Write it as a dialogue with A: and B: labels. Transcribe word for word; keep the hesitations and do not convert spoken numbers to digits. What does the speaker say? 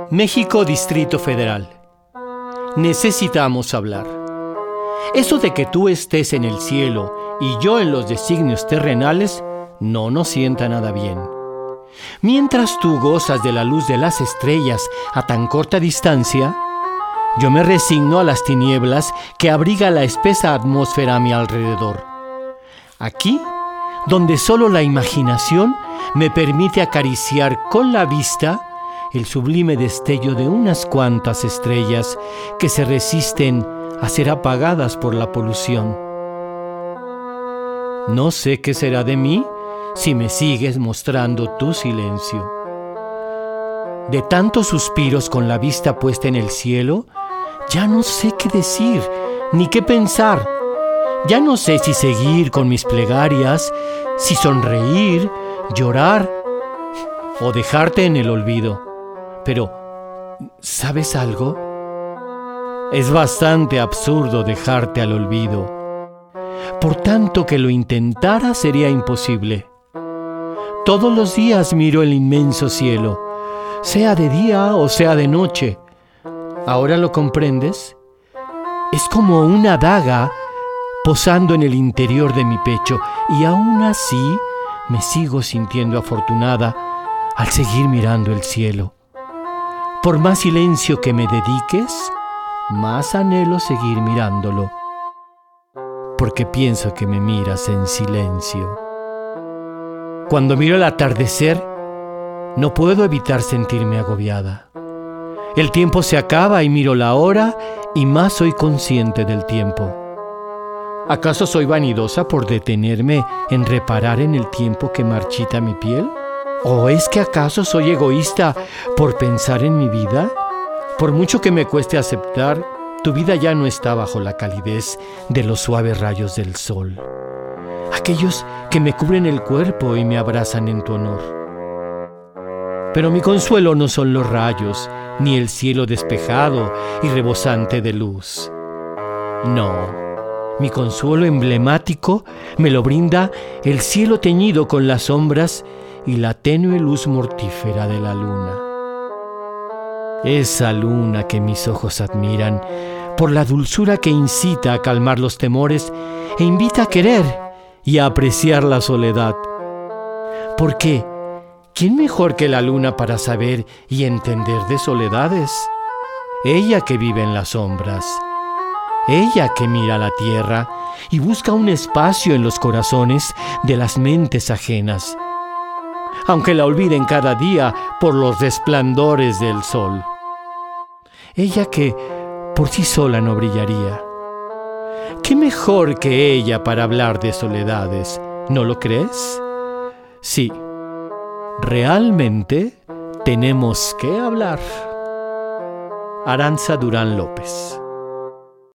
A: México, Distrito Federal. Necesitamos hablar. Eso de que tú estés en el cielo y yo en los designios terrenales no nos sienta nada bien. Mientras tú gozas de la luz de las estrellas a tan corta distancia, yo me resigno a las tinieblas que abriga la espesa atmósfera a mi alrededor. Aquí, donde solo la imaginación me permite acariciar con la vista el sublime destello de unas cuantas estrellas que se resisten a ser apagadas por la polución. No sé qué será de mí si me sigues mostrando tu silencio. De tantos suspiros con la vista puesta en el cielo, ya no sé qué decir ni qué pensar. Ya no sé si seguir con mis plegarias, si sonreír, llorar o dejarte en el olvido. Pero, ¿sabes algo? Es bastante absurdo dejarte al olvido. Por tanto que lo intentara sería imposible. Todos los días miro el inmenso cielo, sea de día o sea de noche. ¿Ahora lo comprendes? Es como una daga posando en el interior de mi pecho, y aún así me sigo sintiendo afortunada al seguir mirando el cielo. Por más silencio que me dediques, más anhelo seguir mirándolo, porque pienso que me miras en silencio. Cuando miro el atardecer, no puedo evitar sentirme agobiada. El tiempo se acaba y miro la hora y más soy consciente del tiempo. ¿Acaso soy vanidosa por detenerme en reparar en el tiempo que marchita mi piel? ¿O es que acaso soy egoísta por pensar en mi vida? Por mucho que me cueste aceptar, tu vida ya no está bajo la calidez de los suaves rayos del sol, aquellos que me cubren el cuerpo y me abrazan en tu honor. Pero mi consuelo no son los rayos, ni el cielo despejado y rebosante de luz. No, mi consuelo emblemático me lo brinda el cielo teñido con las sombras y la tenue luz mortífera de la luna. Esa luna que mis ojos admiran por la dulzura que incita a calmar los temores e invita a querer y a apreciar la soledad. Porque, ¿quién mejor que la luna para saber y entender de soledades? Ella que vive en las sombras, ella que mira la tierra y busca un espacio en los corazones de las mentes ajenas, aunque la olviden cada día por los resplandores del sol. Ella que por sí sola no brillaría. ¿Qué mejor que ella para hablar de soledades? ¿No lo crees? Sí, realmente tenemos que hablar. Aranza Durán López.